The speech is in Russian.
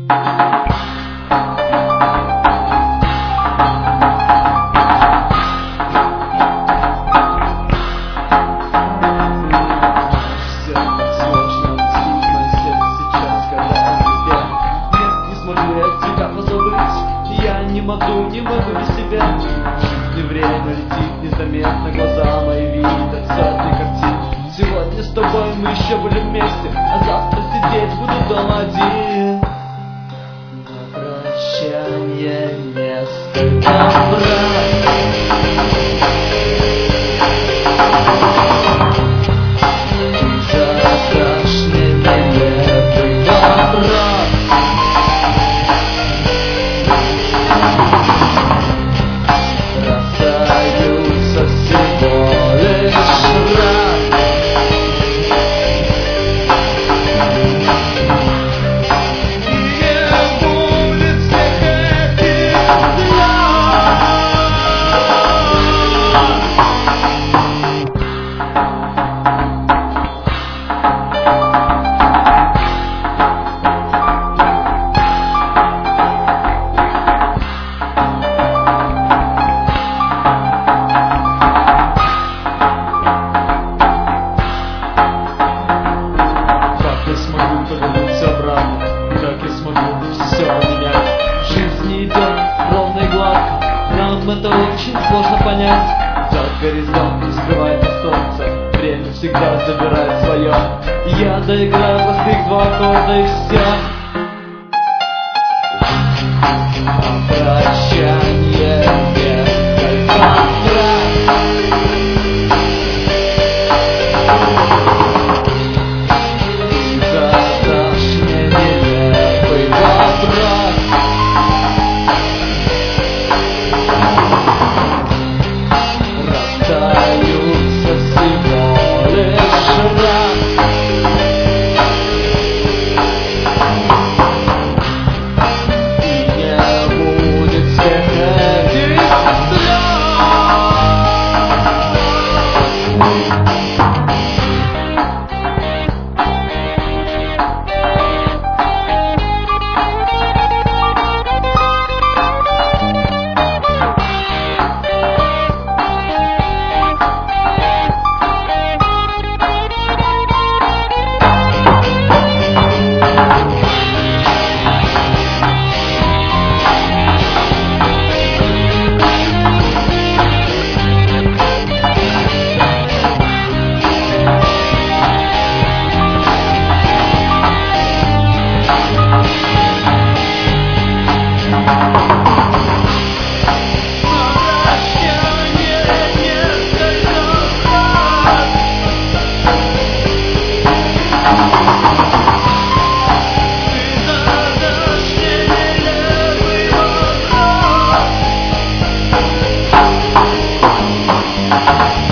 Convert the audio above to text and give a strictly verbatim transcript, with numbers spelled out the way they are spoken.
Не могу, не могу без тебя. И время летит незаметно, глаза мои видят сотни картин. Сегодня с тобой мы еще будем вместе, а завтра сидеть буду дома один. На прощание несколько раз. Это очень сложно понять. За горизонтом скрывается солнце, время всегда забирает свое. Я доиграю простых два аккорда и все. А прощание несколько раз. Ты задашь мне нелепый вопрос. We'll be right back.